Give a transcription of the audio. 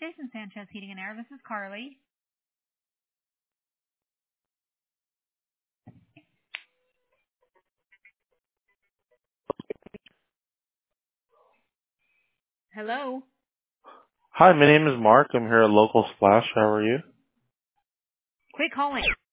Jason Sanchez Heating and Air. This is Carly. Hello. Hi, my name is Mark. I'm here at Local Splash. How are you? Quit calling.